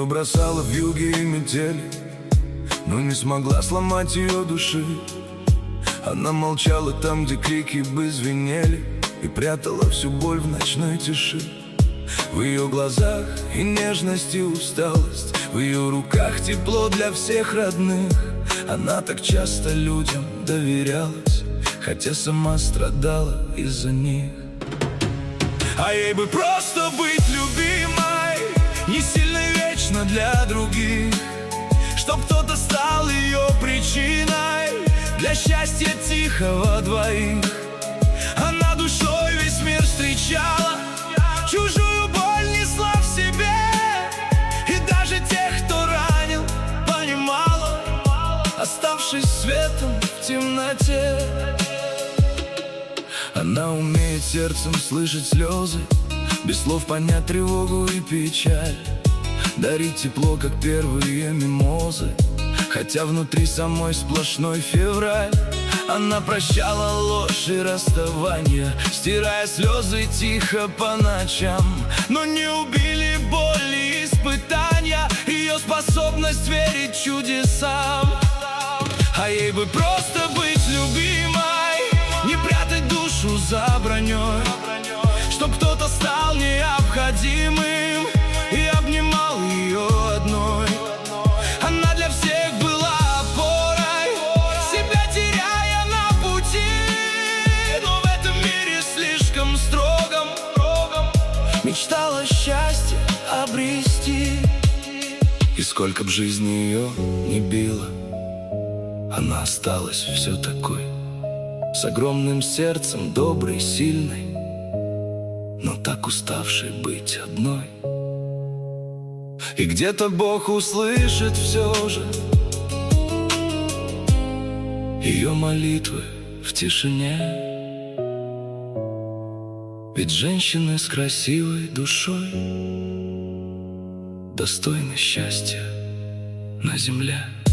Ее бросало в юге и метели, но не смогла сломать ее души. Она молчала там, где крики бы звенели, и прятала всю боль в ночной тиши. В ее глазах и нежность, и усталость, в ее руках тепло для всех родных. Она так часто людям доверялась, хотя сама страдала из-за них. А ей бы просто быть любимой, не сильно вечно для других, чтоб кто-то стал ее причиной для счастья тихого двоих. Она душой весь мир встречала, чужую боль несла в себе, и даже тех, кто ранил, понимала, оставшись светом в темноте. Она умеет сердцем слышать слезы, без слов понять тревогу и печаль, дарить тепло, как первые мимозы, хотя внутри самой сплошной февраль. Она прощала ложь и расставания, стирая слезы тихо по ночам, но не убили боли и испытания, ее способность верить чудесам. А ей бы просто быть любимой, не прятать душу за броней, чтоб кто-то стал необходимым и обнимал ее одной. Она для всех была опорой, себя теряя на пути, но в этом мире слишком строгом мечтала счастье обрести. И сколько б жизни ее не било, она осталась все такой, с огромным сердцем, доброй, сильной, но так уставшей быть одной. И где-то Бог услышит все же ее молитвы в тишине, ведь женщины с красивой душой достойны счастья на земле.